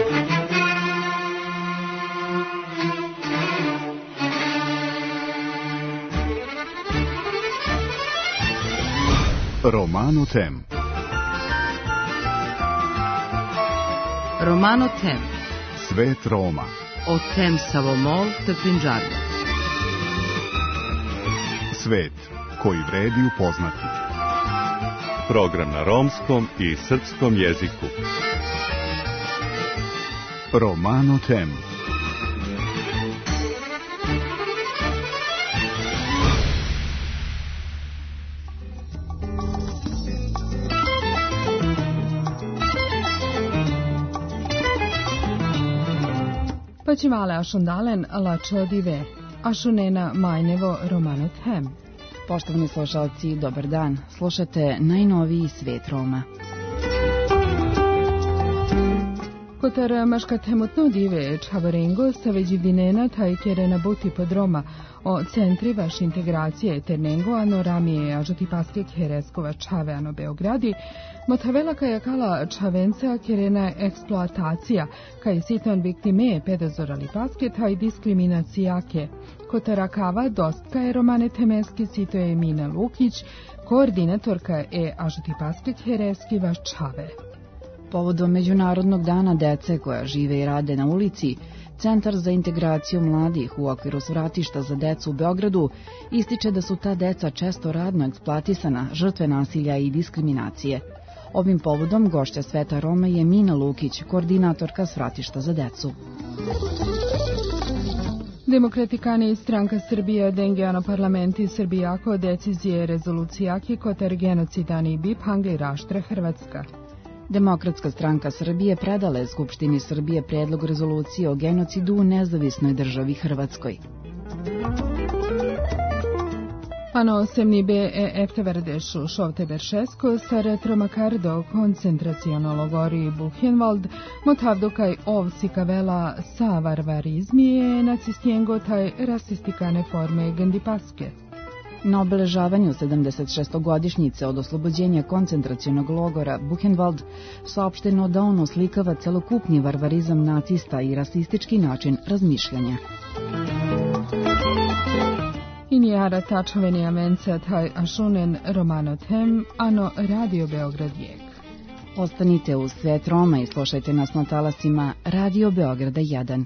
Romano Tem. Romano Tem. Svet Roma. O Tem Savomol te Pinđarja. Svet koji vredi upoznati. Program na romskom i srpskom jeziku. Romano Tem. Pacimale ašundalen lačo dive, ašunena majnevo Romano Tem. Poštovani slušalci, dobar dan. Slušate najnoviji Svet Roma. Kotar maška temutno dive čavarengo sa veđivdinena taj kerena buti pod Roma o centri vaš integracije ternengo ano ramije ažoti paske kereskova čave ano Beogradi, motavela kaja kala čavenca kerena eksploatacija kaj siton viktime pedazorali paske taj diskriminacijake. Kotara kava dostka je Romane Temeski sito je Mina Lukić, koordinatorka je ažoti paske kereski vaš čave. Povodom Međunarodnog dana dece koja žive i rade na ulici, Centar za integraciju mladih u okviru svratišta za decu u Beogradu ističe da su ta deca često radno eksploatisana, žrtve nasilja i diskriminacije. Ovim povodom gošća Sveta Roma je Mina Lukić, koordinatorka svratišta za decu. Demokratikani stranka Srbija dengeano parlamenti Srbijako decizije rezolucijaki kotar genocidani bip hangli raštra Hrvatska. Demokratska stranka Srbije predala je Skupštini Srbije predlog rezolucije o genocidu u nezavisnoj državi Hrvatskoj. Ano semni be efteverdešu šovte beršesko sa retromakardo koncentracijono logori Buchenwald motavdokaj ovsika vela sa varvarizmije nacistijengo taj rasistikane forme gendipaske. Na obeležavanju 76. od oslobođenja koncentracionog logora Buchenwald saopšteno da on oslikava celokupni varvarizam nacista i rasistički način razmišljanja. Inijara tačoveni amenca taj ašunen Romano Tem, ano Radio Beograd jek. Ostanite uz Svet Roma i slušajte nas na talasima Radio Beograda 1.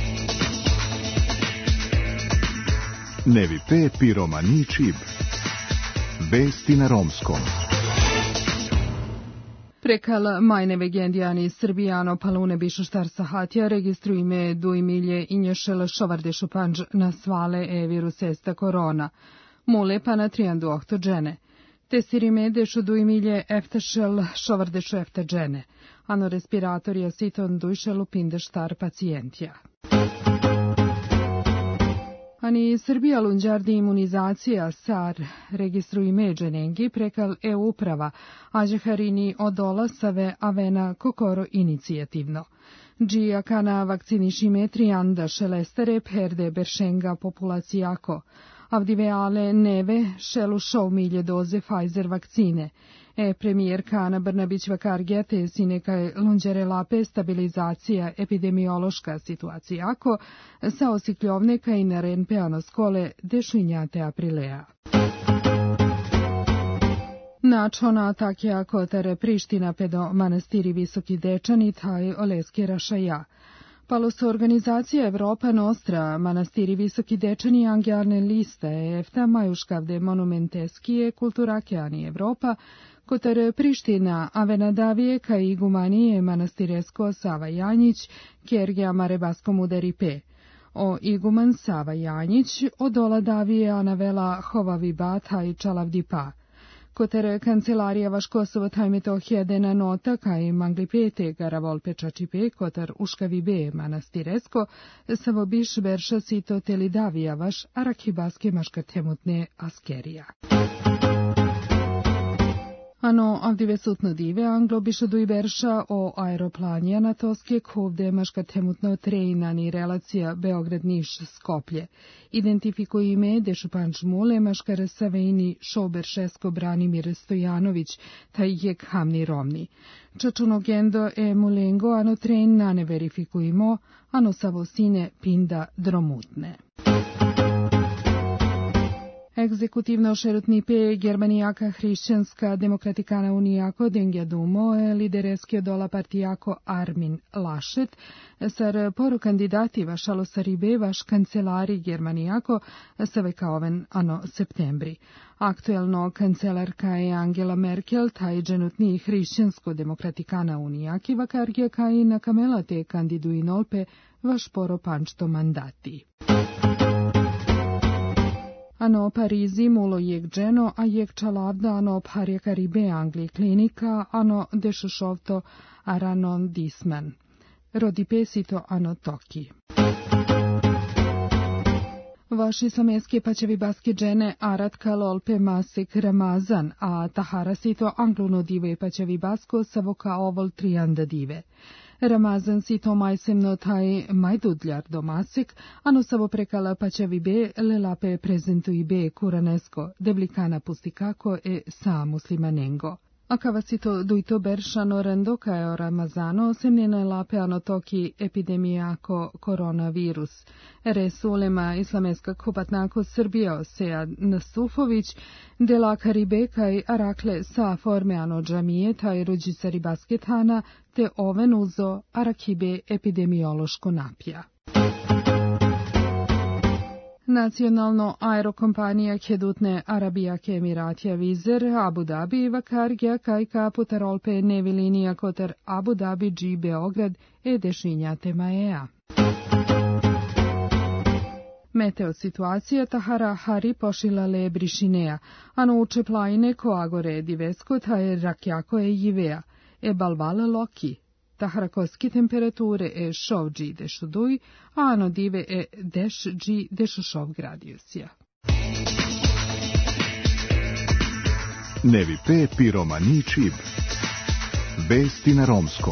Nevi pe pi romani čib. Vesti na romskom. Prekal majne vegendijani Srbijano palune bišu štar sahatja registruj me duj milje inješel šovardešu panđ na svale virus esta korona. Mule pa na trijandu ohto džene. Tesirime dešu duj milje eftašel šovardešu efta džene. Ano respiratorija siton dujšelu pinde štar pacijentja. Ani Srbija lunđardi imunizacija SAR registruj međenengi prekal e-uprava, ađeharini odolasave avena kokoro inicijativno. Džija kana vakcinišime trijanda šelestere perde beršenga populacijako, avdiveale neve šelu šov milje doze Pfizer vakcine. Premijer Kana Brnabić vakargija te sinekaj lunđare lape stabilizacija epidemiološka situacijako sa osikljovneka i naren peano skole dešinjate aprilea. Načona takja kotare Priština pedo manastiri Visoki Dečani taj oleski rašaja. Palo su organizacija Evropa Nostra, manastiri Visoki Dečani angijarne liste EFTA majuškavde monumenteskije kulturakeani Evropa, kotar Priština Avenadavije ka igumanije manastiresko Sava Janjić, Kergija Marebaskom udaripe. O iguman Sava Janjić odola davije anavela Hovavi Bata i Čalavdipa. Kotar kancelarija vaš Kosovo taj Metohija dena nota kaj manglipete garavol pečačipe kotar uškavi be manastiresko savo biš verša sito telidavija vaš arakibaske maška temutne askerija. Hanno avdivesut dive Anglo biše berša o aeroplani Anatoske kovde maška temutno trejnani relacija Beograd-Niš-Skoplje. Identifikujeme dešu pančmule maškare savejni šober šesko Branimir Stojanović, taj jek hamni romni. Čačuno gendo e mulengo ano tren nane verifikujemo, ano savosine pinda dromutne. Egzekutivno šerutnipe Germanijaka hrišćanska demokratikana unijako Dengja Dumo lidereskio dola partijako Armin Laschet sar poru kandidati vašalo saribe vaš kancelari Germanijako savekaoven ano septembri. Aktuelno kancelarka je Angela Merkel, taj dženutni hrišćansko demokratikana unijaki vakargija kaj na kamela te kandiduinolpe vaš poro pančto mandati. Ano Parizi mulo jek dženo, a jek čalavda ano parje Karibe Angli klinika, ano dešošovto aranon disman. Rodi pesito ano toki. Vaši sameske pačevi baske džene arat kalolpe masik Ramazan, a taharasito angluno dive pačevi basko savoka ovol trianda dive. Ramazan si to majsemno taj majdudljar domasik, ano savo prekala pačevi be lelape prezentui be kuranesko, deblikana pustikako e sa muslimanengo. A kavasito dujto beršano rendo kao Ramazano semnjena lape ano toki epidemijako koronavirus. Resulema islameska kupatnako Srbija Sead Nasufović, dela Karibe kaj arakle sa forme ano džamije taj ruđisari basketana te oven uzo arakibe epidemiološko napija. Nacionalno aerokompanija Kedutne Arabijake Emiratija Vizer Abu Dhabi vakargja kaj kaputarolpe nevi linija kotar Abu Dhabi G Beograd e dešinjate Maea. Meteo situacija tahara hari pošilale brišinea, ano uče plajine koagore divesko taj rakjako e jivea, e balvala loki. Taharakoski temperature e šov G dešuduj, a ano dive e deš G dešušov gradijusija. Nevi pe piromani čib. Vesti na romskom.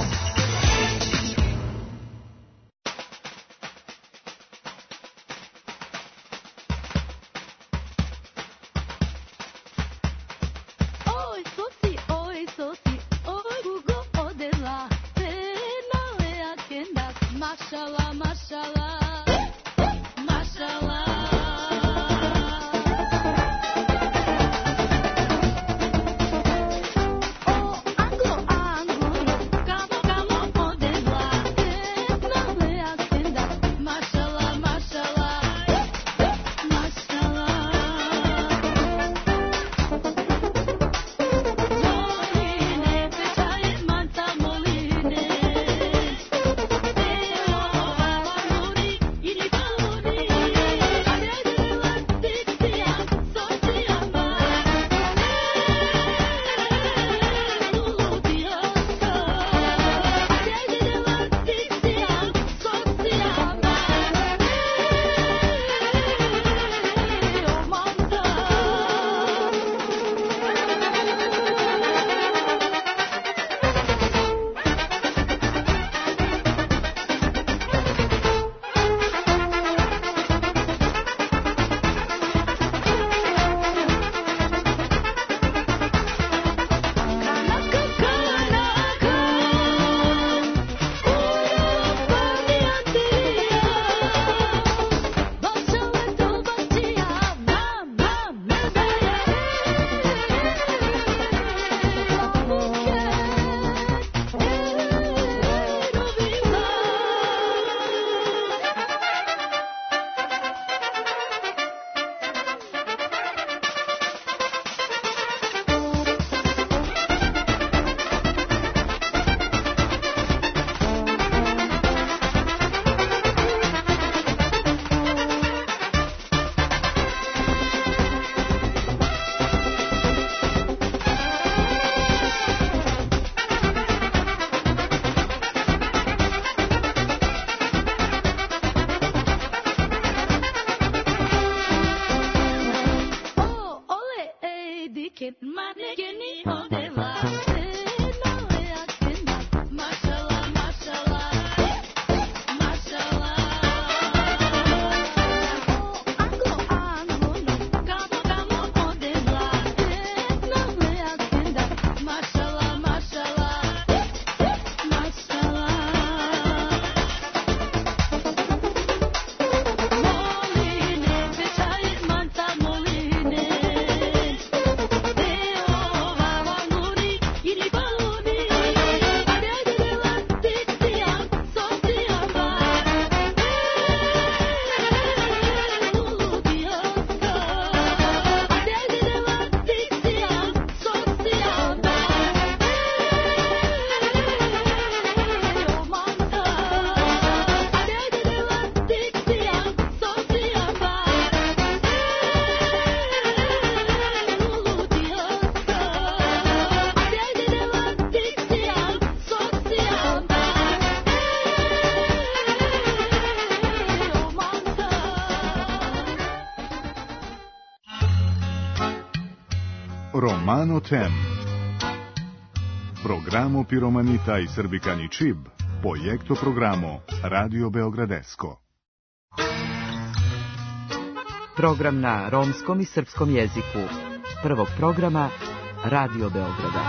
Romano Tem. Programo Piromanita i Srbikani Čib, projekto programo Radio Beogradesko. Program na romskom i srpskom jeziku. Prvog programa Radio Beograda.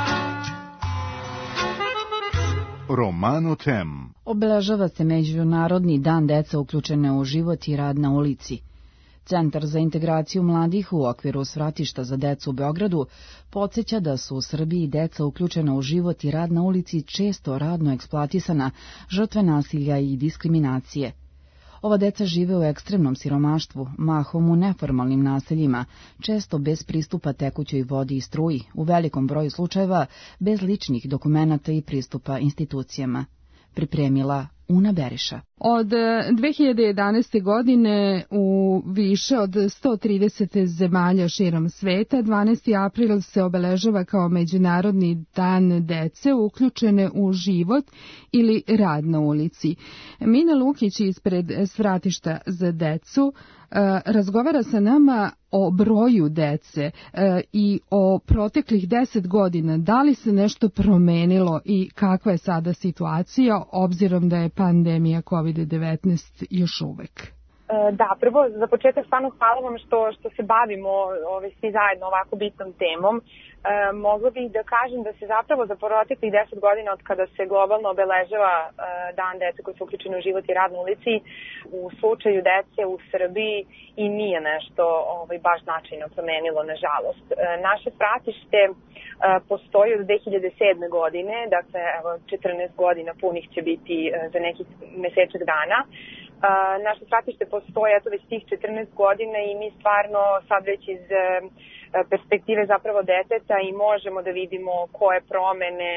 Romano Tem. Obeležava se Međunarodni dan deca uključene u život i rad na ulici. Centar za integraciju mladih u okviru svratišta za decu u Beogradu podsjeća da su u Srbiji deca uključena u život i rad na ulici često radno eksploatisana, žrtve nasilja i diskriminacije. Ova deca žive u ekstremnom siromaštvu, mahom u neformalnim naseljima, često bez pristupa tekućoj vodi i struji, u velikom broju slučajeva bez ličnih dokumenata i pristupa institucijama. Pripremila Una Beriša. Od 2011. godine u više od 130 zemalja širom sveta 12. april se obeležava kao Međunarodni dan dece uključene u život ili rad na ulici. Mina Lukić ispred svratišta za decu razgovara sa nama o broju dece i o proteklih 10 godina. Da li se nešto promenilo i kakva je sada situacija obzirom da je pandemija COVID-19 još uvek? Da, prvo za početak stvarno hvala vam što se bavimo svi zajedno ovako bitnom temom. Mogla bih da kažem da se zapravo za proteklih 10 godina od kada se globalno obeležava dan dece koji su uključeni u život i rad na ulici, u slučaju dece u Srbiji i nije nešto baš značajno promenilo, nažalost. Naše svratište postoji od 2007. godine, dakle 14 godina punih će biti za nekih mesečak dana. Naše svratište postoje već tih 14 godina i mi stvarno sad već iz perspektive zapravo deteta i možemo da vidimo koje promene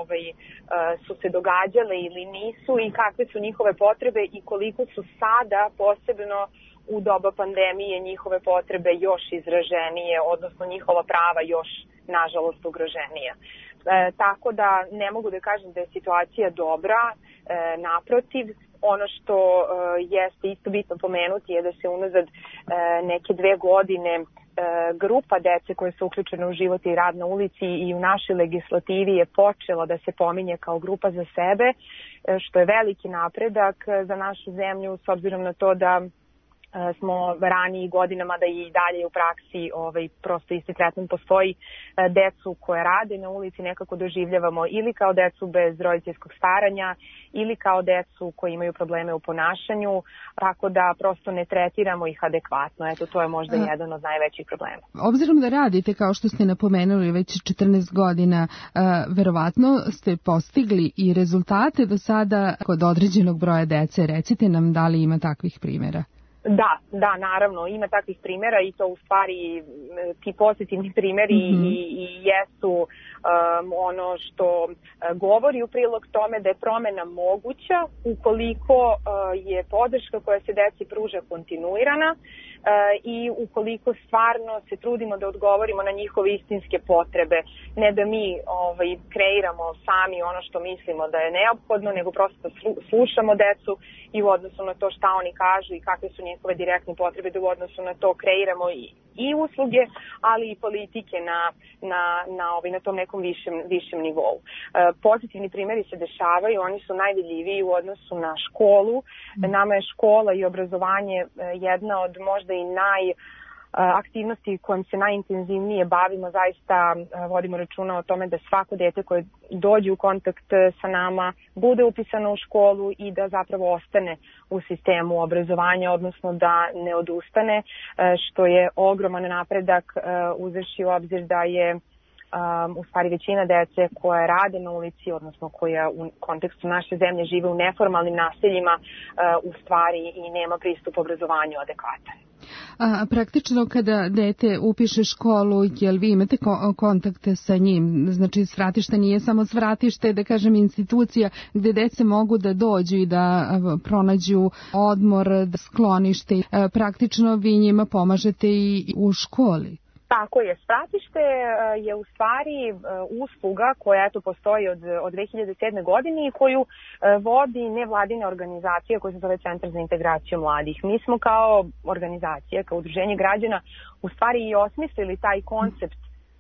su se događale ili nisu i kakve su njihove potrebe i koliko su sada posebno u doba pandemije njihove potrebe još izraženije, odnosno njihova prava još nažalost ugroženija. Tako da ne mogu da kažem da je situacija dobra, naprotiv. Ono što jeste isto bitno pomenuti je da se unazad neke 2 godine grupa dece koje su uključene u život i rad na ulici i u našoj legislativi je počela da se pominje kao grupa za sebe, što je veliki napredak za našu zemlju s obzirom na to da smo ranijih godinama da i dalje u praksi prosto isti tretman postoji. Decu koje rade na ulici nekako doživljavamo ili kao decu bez roditeljskog staranja ili kao decu koji imaju probleme u ponašanju, tako da prosto ne tretiramo ih adekvatno. Eto, to je možda jedan od najvećih problema. Obzirom da radite, kao što ste napomenuli, već 14 godina, verovatno ste postigli i rezultate do sada kod određenog broja dece. Recite nam da li ima takvih primjera. Da, naravno, ima takvih primjera i to u stvari ti pozitivni primjeri i jesu ono što govori u prilog tome da je promena moguća ukoliko je podrška koja se deci pruža kontinuirana i ukoliko stvarno se trudimo da odgovorimo na njihove istinske potrebe. Ne da mi kreiramo sami ono što mislimo da je neophodno, nego prosto slušamo decu i u odnosu na to šta oni kažu i kakve su njihove direktne potrebe, da u odnosu na to kreiramo i usluge, ali i politike na tom nekom višem nivou. Pozitivni primjeri se dešavaju, oni su najvidljiviji u odnosu na školu. Nama je škola i obrazovanje jedna od možda i aktivnosti kojom se najintenzivnije bavimo. Zaista vodimo računa o tome da svako dete koje dođe u kontakt sa nama bude upisano u školu i da zapravo ostane u sistemu obrazovanja, odnosno da ne odustane, što je ogroman napredak uzevši u obzir da je u stvari većina dece koje rade na ulici, odnosno koja u kontekstu naše zemlje žive u neformalnim naseljima, u stvari i nema pristup obrazovanju adekvatan. Praktično kada dete upiše školu, jel vi imate kontakte sa njim? Znači svratište nije samo svratište, da kažem institucija gde dece mogu da dođu i da pronađu odmor, sklonište. Praktično vi njima pomažete i u školi. Tako je, svratište je u stvari usluga koja postoji od 2007. godine i koju vodi nevladina organizacija koja se zove Centar za integraciju mladih. Mi smo kao organizacija, kao udruženje građana u stvari i osmislili taj koncept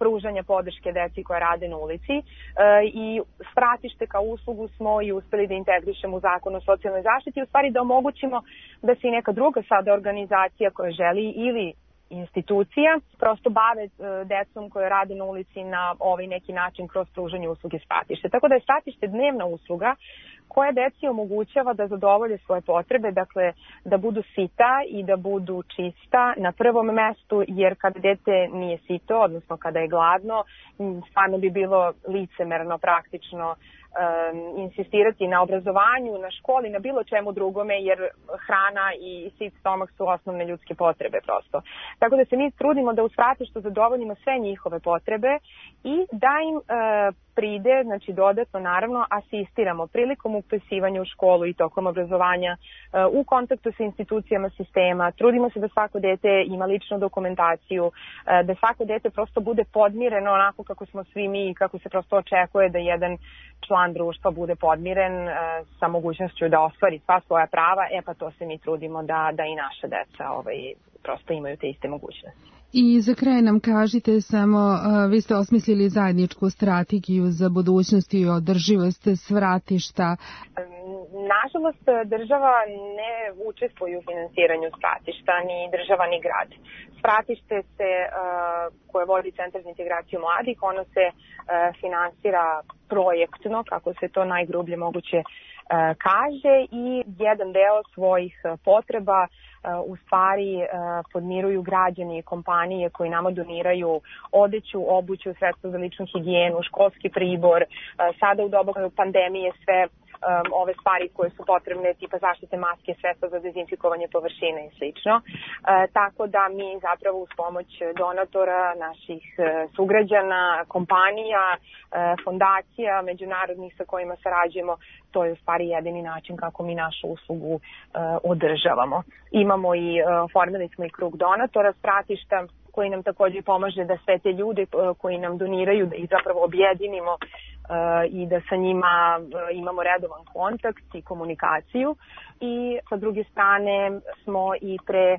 pružanja podrške deci koja rade na ulici i spratište kao uslugu smo i uspeli da integrišemo u Zakon o socijalnoj zaštiti, u stvari da omogućimo da se i neka druga sada organizacija koja želi ili institucija prosto bave decom koje rade na ulici na ovaj neki način kroz pružanje usluge spratište. Tako da je spratište dnevna usluga koja deci omogućava da zadovolje svoje potrebe, dakle da budu sita i da budu čista na prvom mestu, jer kada dete nije sito, odnosno kada je gladno, stvarno bi bilo licemerno praktično insistirati na obrazovanju, na školi, na bilo čemu drugome, jer hrana i sit stomak su osnovne ljudske potrebe prosto. Tako da se mi trudimo da u spratištu zadovoljimo sve njihove potrebe i da im pride, znači dodatno naravno asistiramo prilikom upisivanja u školu i tokom obrazovanja u kontaktu sa institucijama sistema. Trudimo se da svako dete ima ličnu dokumentaciju, da svako dete prosto bude podmireno onako kako smo svi mi i kako se prosto očekuje da jedan član društva bude podmiren sa mogućnošću da ostvari sva svoja prava, pa to se mi trudimo da i naša deca prosto imaju te iste mogućnosti. I za kraj nam kažite samo, vi ste osmislili zajedničku strategiju za budućnost i održivost svratišta. Nažalost, država ne učestvuje u finansiranju spratišta, ni država ni grad. Spratište koje vodi Centar za integraciju mladih, ono se finansira projektno, kako se to najgrublje moguće kaže, i jedan deo svojih potreba u stvari podmiruju građani i kompanije koji nama doniraju odeću, obuću, sredstva za ličnu higijenu, školski pribor, sada u doba pandemije sve ove stvari koje su potrebne, tipa zaštite maske, sredstva za dezinfikovanje površina i slično. Tako da mi zapravo uz pomoć donatora, naših sugrađana, kompanija, fondacija, međunarodnih sa kojima sarađujemo, to je u stvari jedini način kako mi našu uslugu održavamo. Imamo i oformili smo i krug donatora spratišta koji nam također pomaže da sve te ljude koji nam doniraju, da ih zapravo objedinimo i da sa njima imamo redovan kontakt i komunikaciju. I sa druge strane smo i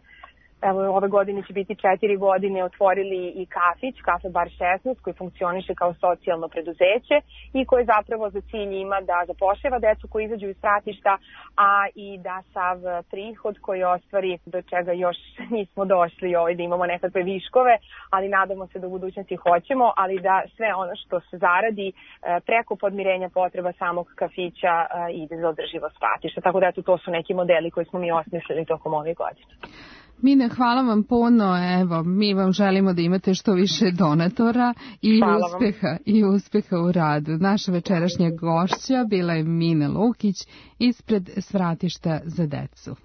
ove godine će biti 4 godine otvorili i kafić, Kafe Bar 16, koji funkcioniše kao socijalno preduzeće i koji zapravo za cilj ima da zapošljava decu koji izađu iz spratišta, a i da sav prihod koji ostvari, do čega još nismo došli, da imamo nekakve viškove, ali nadamo se da u budućnosti hoćemo, ali da sve ono što se zaradi preko podmirenja potreba samog kafića ide za održivo spratišta. Tako da to su neki modeli koji smo mi osmislili tokom ove godine. Mine, hvala vam puno, mi vam želimo da imate što više donatora i uspeha u radu. Naša večerašnja gošća bila je Mina Lukić ispred Svratišta za decu.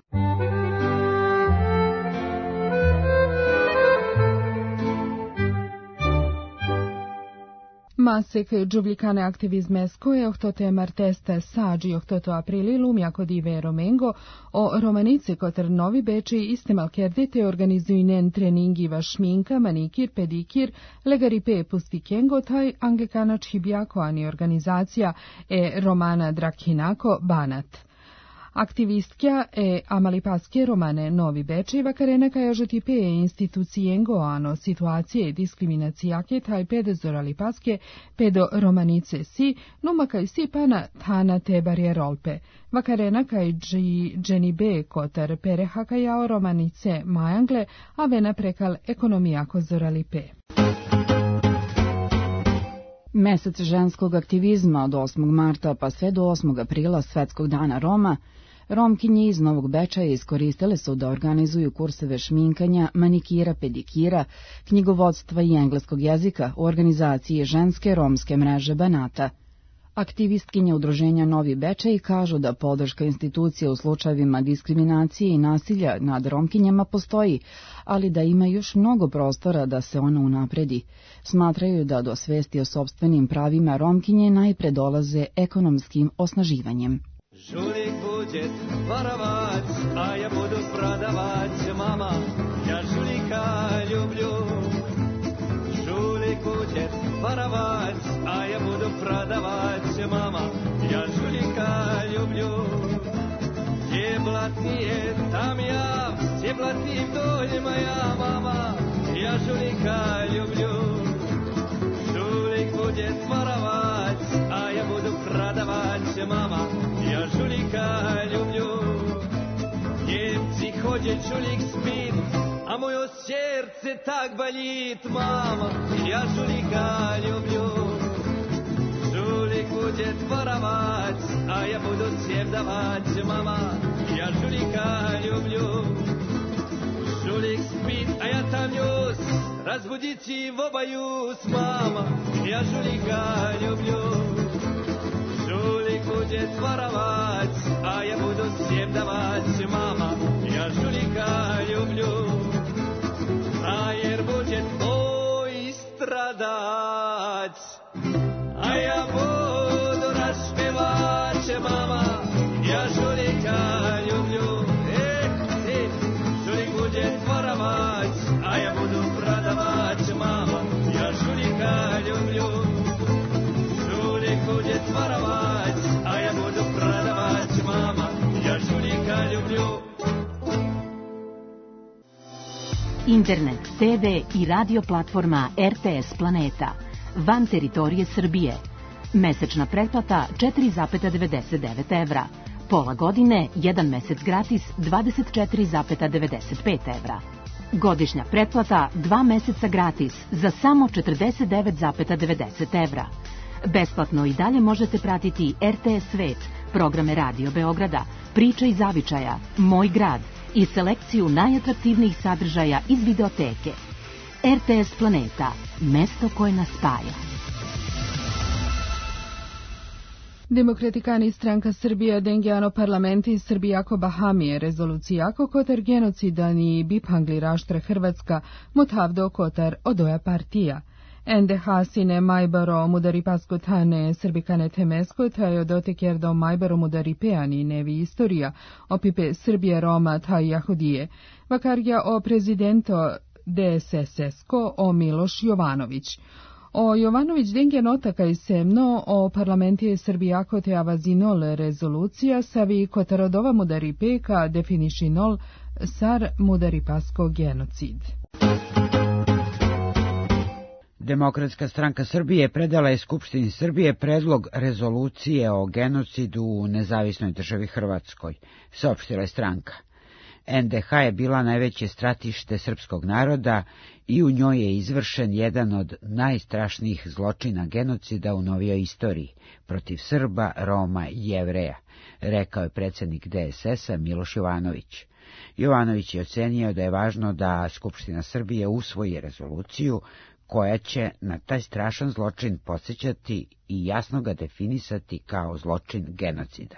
Masek giublicane activismesco e ohtotemar testa saggi ohtoto aprililum jako divero mengo o romanice kotar Novi Bečej istemal kerdite organizuinen treningiva šminka, manikir, pedikir, legaripe pustikengo taj anglikanač hibjako ani organizacija Romana Drakhinako Banat. Aktivistkia amalipaske Romane Novi Bečej vakarena kaj žotipe institucijengo ano situacije diskriminacijake taj pedezoralipaske pedo romanice si numa kaj si pana tana te barjerolpe. Vakarena kaj dženibe kotar pereha kajao romanice majangle a vena prekal ekonomijako zoralipe. Mesec ženskog aktivizma od 8. marta pa sve do 8. aprila Svetskog dana Roma, Romkinje iz Novog Bečaja iskoristile su da organizuju kurseve šminkanja, manikira, pedikira, knjigovodstva i engleskog jezika u organizaciji ženske romske mreže Banata. Aktivistkinje udruženja Novi Bečej kažu da podrška institucije u slučajevima diskriminacije i nasilja nad Romkinjama postoji, ali da ima još mnogo prostora da se ona unapredi. Smatraju da do svesti o sopstvenim pravima Romkinje najpre dolaze ekonomskim osnaživanjem. Žulik budžet varavac, a ja budu prodavac, mama, ja žulika ljublju. Žulik budžet varavac, a ja budu prodavac, mama, ja žulika ljublju. Gdje blatnije, tam ja, gdje blatnijim doljima ja, mama, ja žulika ljublju. будет воровать, а я буду продавать. Мама, я жулика люблю. Немцы ходят, жулик спит, а мое сердце так болит. Мама, я жулика люблю. Жулик будет воровать, а я буду всем давать. Мама, я жулика люблю. Жулик спит, а я томлюсь, разбудить его боюсь. Мама, я жулика люблю. Жулик будет воровать, а я буду всем давать. Мама, я жулика люблю. Фраер будет, ой, страдать, а я буду распевать. Мама, я жулика люблю. Жулик будет воровать, а я буду продавать. Мама, я жулика люблю. Жулик будет воровать, а я буду продавать. Мама, я жулика люблю. Internet, TV i radio platforma RTS Planeta. Van teritorije Srbije. Mesečna pretplata 4,99 evra. Pola godine, 1 mesec gratis 24,95 evra. Godišnja pretplata 2 meseca gratis za samo 49,90 evra. Besplatno i dalje možete pratiti RTS Svet, programe Radio Beograda, Priča i zavičaja, Moj grad i selekciju najatraktivnijih sadržaja iz videoteke. RTS Planeta, mesto koje nas spaja. Demokratikani stranka Srbija dengiano parlamenti Srbijako Bahamije rezolucijako kotar genocidani bipangli raštra Hrvatska motavdo kotar odoja partija. NDH sine Majbaro mudari paskotane Srbikane temesko taj odotekjerdo Majbaro mudari peani nevi istorija opipe Srbije Roma taj Jahudije. Vakarja o prezidento DSSS-ko o Miloš Jovanović. O Jovanović dengen otaka i semno o parlamentije Srbijako te avazinol rezolucija savi kotarodova mudari peka definišinol sar mudari pasko genocid. Demokratska stranka Srbije predala je Skupštini Srbije predlog rezolucije o genocidu u nezavisnoj državi Hrvatskoj, saopštila je stranka. NDH je bila najveće stratište srpskog naroda i u njoj je izvršen jedan od najstrašnijih zločina genocida u novijoj istoriji protiv Srba, Roma i Jevreja, rekao je predsjednik DSS-a Miloš Jovanović. Jovanović je ocenio da je važno da Skupština Srbije usvoji rezoluciju koja će na taj strašan zločin podsjećati i jasno ga definisati kao zločin genocida.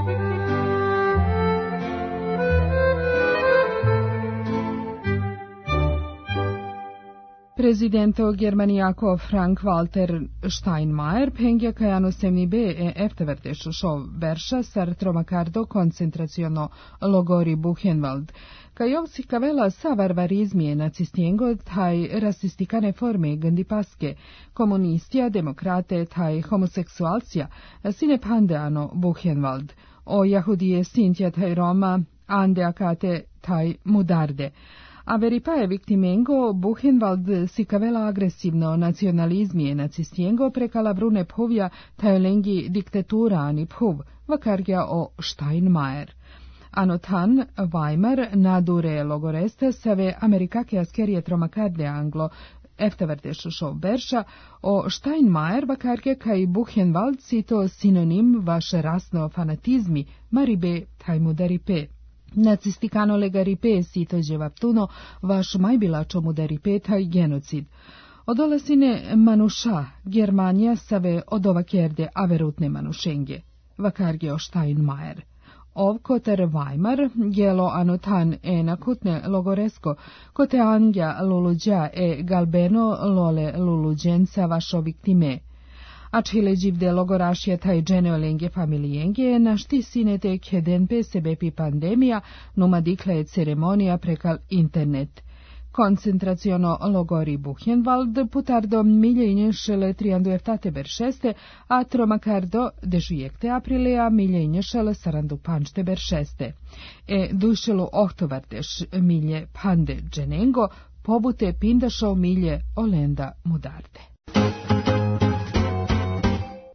Presidento Germanijako Frank-Walter Steinmeier pengja kajano semnibe eftervärtesho show Bersha sar tromakardo koncentraciono logori Buchenwald. Kajov si kavela sa varvarizmije nacistiengo taj rasistikane forme gandipaske, komunistija, demokrate taj homoseksualcija, sine pandeano Buchenwald, o Jahudije Sintja taj Roma, ande akate taj mudarde. A veripaje viktimengo Buchenwald si kavela agresivno nacionalizmije nacistiengo prekala brune phovja tajolengi diktatura ani phov, vakarja o Steinmeier. Anotan Weimar nadure logoreste save amerikake askerije tromakarde anglo eftervärtesho show Bersha o Steinmeier vakarja kaj Buchenwald sito sinonim vaše rasno fanatizmi maribe tajmudaripe. Nacistikano legaripe sito dževaptuno vaš majbilačo mudaripe taj genocid. Odolasine manuša Germanija save odovakjerde averutne manušenge. Vakarge o Steinmeier. Ovkoter Weimar, gelo anotan nakutne logoresko, kote angja luluđa galbeno lole luluđenca vašo viktime. Ačhile živde logorašje taj dženeolenge familijenge, našti sinete kedenpe sebepi pandemija, numa dikle ceremonija prekal internet. Koncentraciono logori Buchenwald putardo miljenješele triandueftate beršeste, a tromakardo dežujekte aprilea miljenješele sarandu pančte beršeste. Dušelu ohtovardeš milje pande dženengo, pobute pindašo milje olenda mudarde.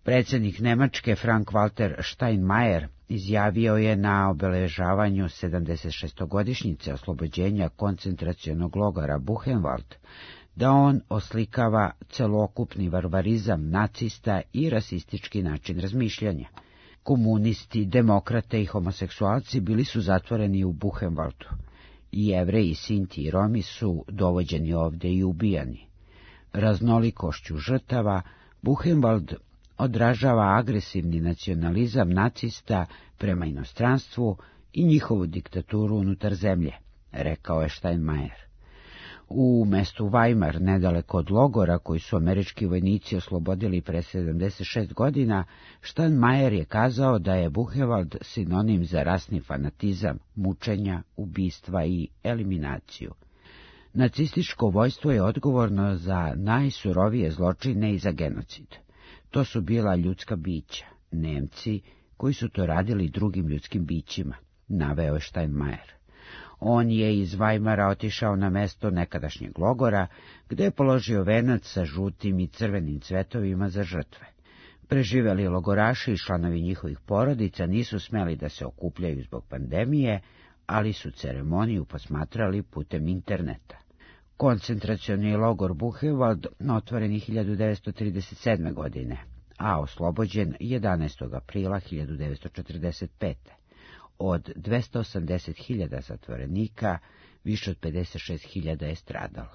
Predsjednik Nemačke Frank-Walter Steinmeier izjavio je na obeležavanju 76. oslobođenja koncentracionog logora Buchenwald da on oslikava celokupni varvarizam nacista i rasistički način razmišljanja. Komunisti, demokrate i homoseksualci bili su zatvoreni u Buchenwaldu. I Jevreji, Sinti i Romi su dovođeni ovde i ubijani. Raznolikošću žrtava Buchenwald odražava agresivni nacionalizam nacista prema inostranstvu i njihovu diktaturu unutar zemlje, rekao je Steinmeier. U mestu Weimar, nedaleko od logora koji su američki vojnici oslobodili pre 76 godina, Steinmeier je kazao da je Buchenwald sinonim za rasni fanatizam, mučenja, ubistva i eliminaciju. Nacističko vojstvo je odgovorno za najsurovije zločine i za genocid. To su bila ljudska bića, Nemci, koji su to radili drugim ljudskim bićima, naveo je Steinmeier. On je iz Weimara otišao na mesto nekadašnjeg logora, gde je položio venac sa žutim i crvenim cvetovima za žrtve. Preživeli logoraši i članovi njihovih porodica nisu smeli da se okupljaju zbog pandemije, ali su ceremoniju posmatrali putem interneta. Koncentracioni logor Buchenwald otvoren je 1937. godine, a oslobođen 11. aprila 1945. Od 280.000 zatvorenika, više od 56.000 je stradalo.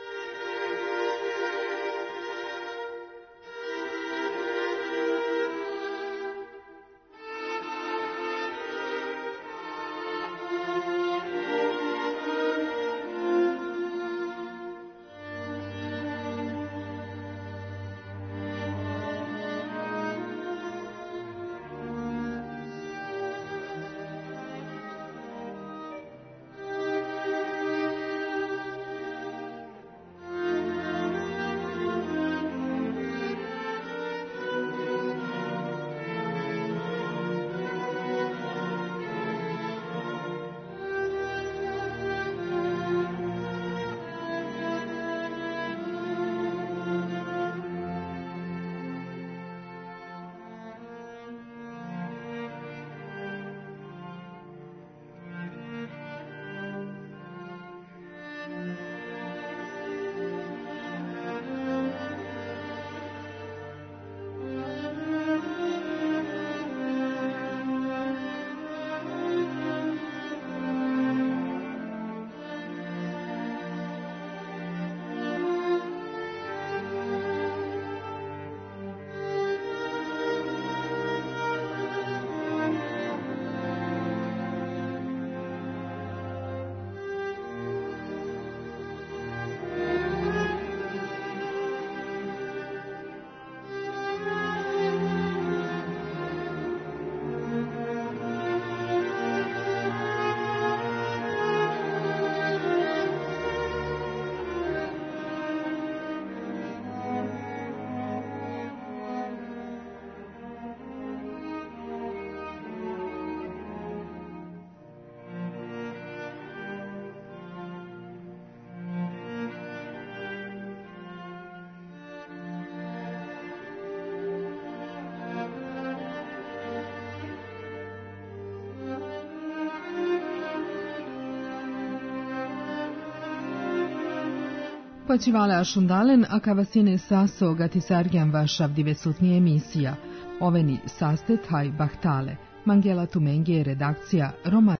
Počivale ašundalen, a kavasine saso gatisargjan vašav divesutnije emisija. Oveni sastet haj bahtale. Mangela Tumenge redakcija Roma